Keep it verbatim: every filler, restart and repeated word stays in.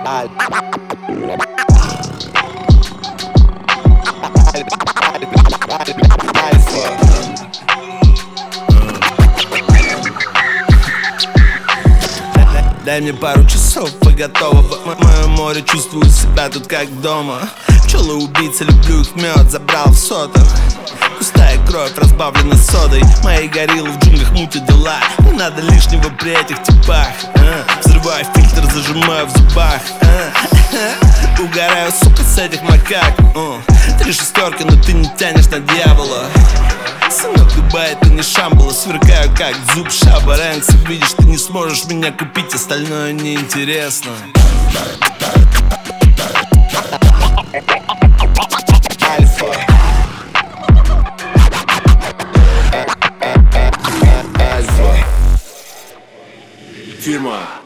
Дай мне пару часов, вы готовы? В моем море чувствую себя тут как дома. Пчелы-убийцы, люблю их мед, забрал в сотах. Густая кровь разбавлена содой. Мои гориллы в джунглях мутят дела. Не надо лишнего при этих типах. а? Взрываю фильтр, зажимаю в зубах. а? Угораю, сука, с этих макак. а? Три шестерки, но ты не тянешь на дьявола. Сынок, Дубай, это не Шамбала. Сверкаю как зуб Шаба Рэнкса. Видишь, ты не сможешь меня купить, остальное неинтересно. Альфа. Альфа. Фирма